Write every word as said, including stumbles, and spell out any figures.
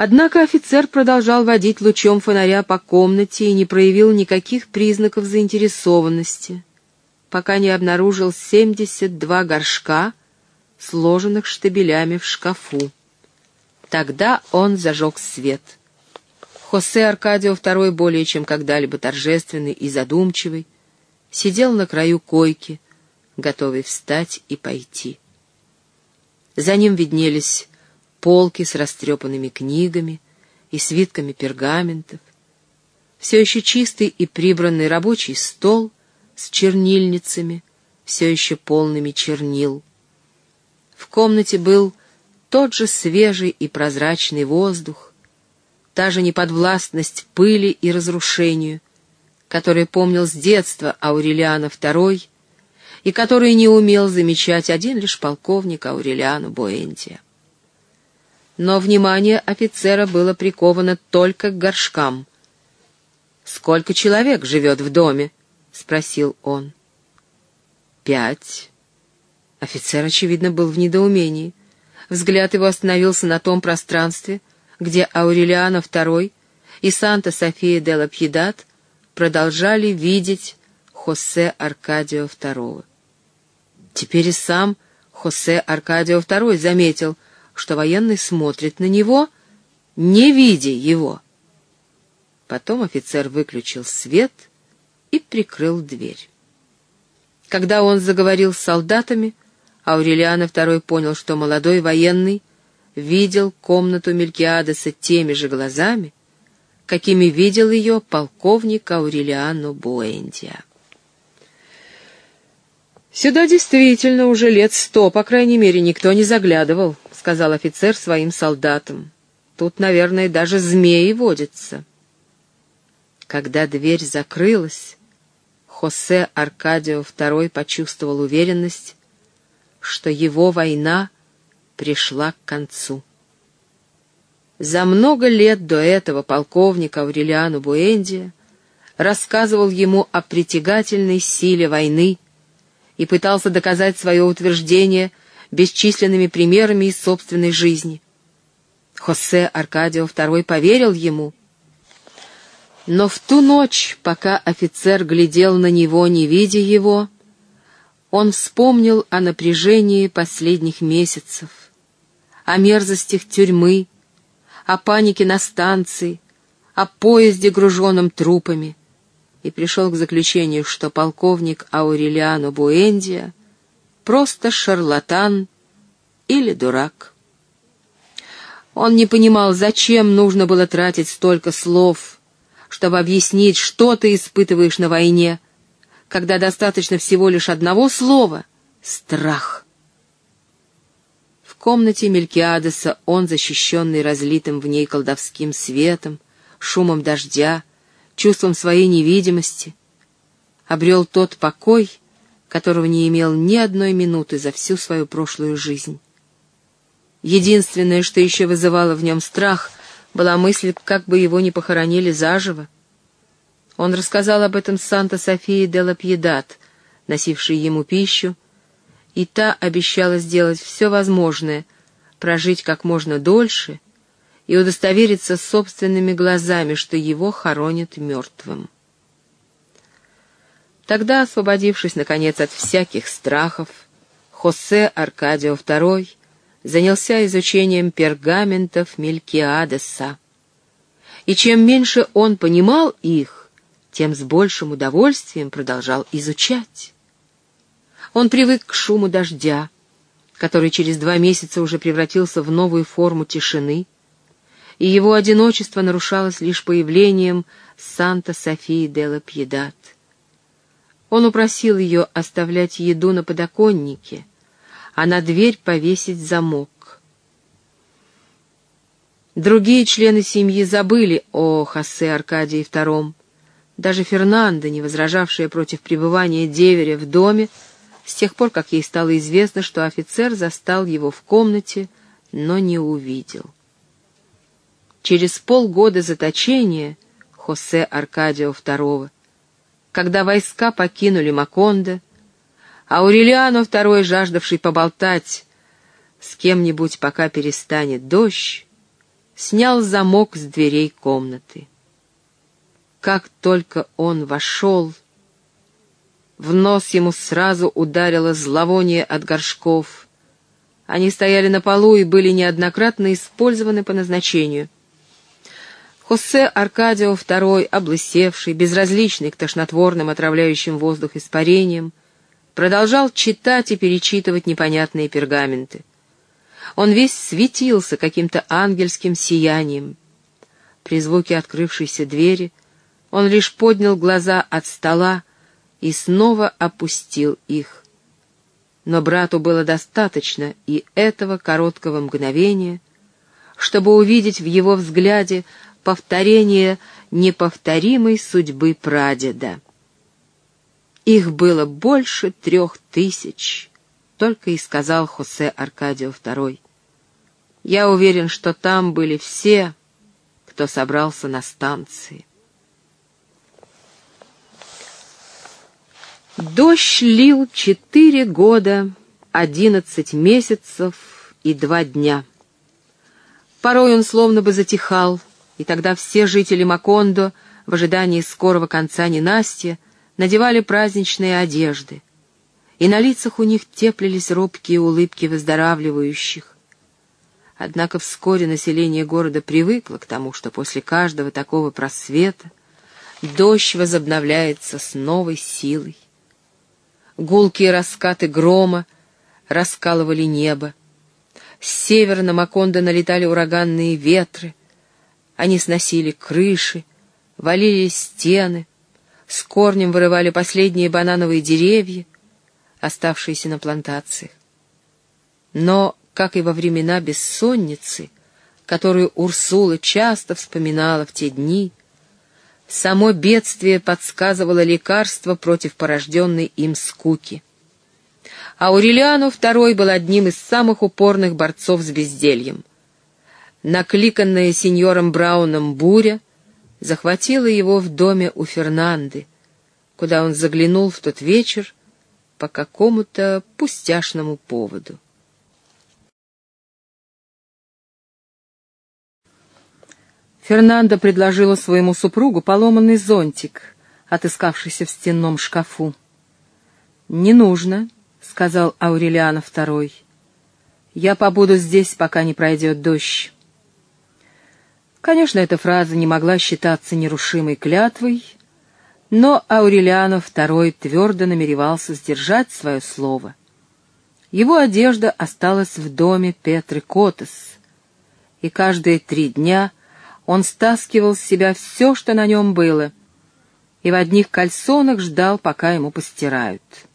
Однако офицер продолжал водить лучом фонаря по комнате и не проявил никаких признаков заинтересованности, пока не обнаружил семьдесят два горшка, сложенных штабелями в шкафу. Тогда он зажег свет. Хосе Аркадио второй, более чем когда-либо торжественный и задумчивый, сидел на краю койки, готовый встать и пойти. За ним виднелись полки с растрепанными книгами и свитками пергаментов, все еще чистый и прибранный рабочий стол с чернильницами, все еще полными чернил. В комнате был тот же свежий и прозрачный воздух, та же неподвластность пыли и разрушению, который помнил с детства Аурелиано второй и который не умел замечать один лишь полковник Аурелиано Буэндиа. Но внимание офицера было приковано только к горшкам. «Сколько человек живет в доме?» — спросил он. «Пять». Офицер, очевидно, был в недоумении. Взгляд его остановился на том пространстве, где Аурелиано второй и Санта-София де ла Пьедад продолжали видеть Хосе Аркадио второго. Теперь и сам Хосе Аркадио второй заметил, что военный смотрит на него, не видя его. Потом офицер выключил свет и прикрыл дверь. Когда он заговорил с солдатами, Аурелиано второй понял, что молодой военный видел комнату Мелкиадеса теми же глазами, какими видел ее полковник Аурелиано Буэндиа. «Сюда действительно уже лет сто, по крайней мере, никто не заглядывал», — сказал офицер своим солдатам. «Тут, наверное, даже змеи водятся». Когда дверь закрылась, Хосе Аркадио второй почувствовал уверенность, что его война пришла к концу. За много лет до этого полковник Аурелиано Буэндиа рассказывал ему о притягательной силе войны и пытался доказать свое утверждение бесчисленными примерами из собственной жизни. Хосе Аркадио второй поверил ему. Но в ту ночь, пока офицер глядел на него, не видя его, он вспомнил о напряжении последних месяцев, о мерзостях тюрьмы, о панике на станции, о поезде, груженном трупами, и пришел к заключению, что полковник Аурелиано Буэндиа просто шарлатан или дурак. Он не понимал, зачем нужно было тратить столько слов, чтобы объяснить, что ты испытываешь на войне, когда достаточно всего лишь одного слова — страх. В комнате Мелкиадеса он, защищенный разлитым в ней колдовским светом, шумом дождя, чувством своей невидимости, обрел тот покой, которого не имел ни одной минуты за всю свою прошлую жизнь. Единственное, что еще вызывало в нем страх, была мысль, как бы его не похоронили заживо. Он рассказал об этом Санта-Софии де ла Пьедад, носившей ему пищу, и та обещала сделать все возможное, прожить как можно дольше и удостовериться собственными глазами, что его хоронят мертвым. Тогда, освободившись, наконец, от всяких страхов, Хосе Аркадио второй занялся изучением пергаментов Мелкиадеса. И чем меньше он понимал их, тем с большим удовольствием продолжал изучать. Он привык к шуму дождя, который через два месяца уже превратился в новую форму тишины, и его одиночество нарушалось лишь появлением Санта-Софии де ла Пьедад. Он упросил ее оставлять еду на подоконнике, а на дверь повесить замок. Другие члены семьи забыли о Хосе Аркадии втором. Даже Фернанда, не возражавшая против пребывания деверя в доме, с тех пор, как ей стало известно, что офицер застал его в комнате, но не увидел. Через полгода заточения Хосе Аркадио второго, когда войска покинули Макондо, Аурелиано второй, жаждавший поболтать с кем-нибудь, пока перестанет дождь, снял замок с дверей комнаты. Как только он вошел, в нос ему сразу ударило зловоние от горшков. Они стояли на полу и были неоднократно использованы по назначению. Хосе Аркадио второй, облысевший, безразличный к тошнотворным, отравляющим воздух испарениям, продолжал читать и перечитывать непонятные пергаменты. Он весь светился каким-то ангельским сиянием. При звуке открывшейся двери он лишь поднял глаза от стола и снова опустил их. Но брату было достаточно и этого короткого мгновения, чтобы увидеть в его взгляде повторение неповторимой судьбы прадеда. Их было больше трех тысяч, только и сказал Хосе Аркадио второй. Я уверен, что там были все, кто собрался на станции. Дождь лил четыре года, одиннадцать месяцев и два дня. Порой он словно бы затихал, и тогда все жители Макондо в ожидании скорого конца ненастья надевали праздничные одежды, и на лицах у них теплились робкие улыбки выздоравливающих. Однако вскоре население города привыкло к тому, что после каждого такого просвета дождь возобновляется с новой силой. Гулкие раскаты грома раскалывали небо. С севера на Макондо налетали ураганные ветры. Они сносили крыши, валили стены, с корнем вырывали последние банановые деревья, оставшиеся на плантациях. Но, как и во времена бессонницы, которую Урсула часто вспоминала в те дни, само бедствие подсказывало лекарство против порожденной им скуки. Аурелиано второй был одним из самых упорных борцов с бездельем. Накликанная сеньором Брауном буря захватила его в доме у Фернанды, куда он заглянул в тот вечер по какому-то пустяшному поводу. Фернанда предложила своему супругу поломанный зонтик, отыскавшийся в стенном шкафу. «Не нужно», — сказал Аурелиано второй. «Я побуду здесь, пока не пройдет дождь». Конечно, эта фраза не могла считаться нерушимой клятвой, но Аурелиано второй твердо намеревался сдержать свое слово. Его одежда осталась в доме Петры Котес, и каждые три дня он стаскивал с себя все, что на нем было, и в одних кальсонах ждал, пока ему постирают.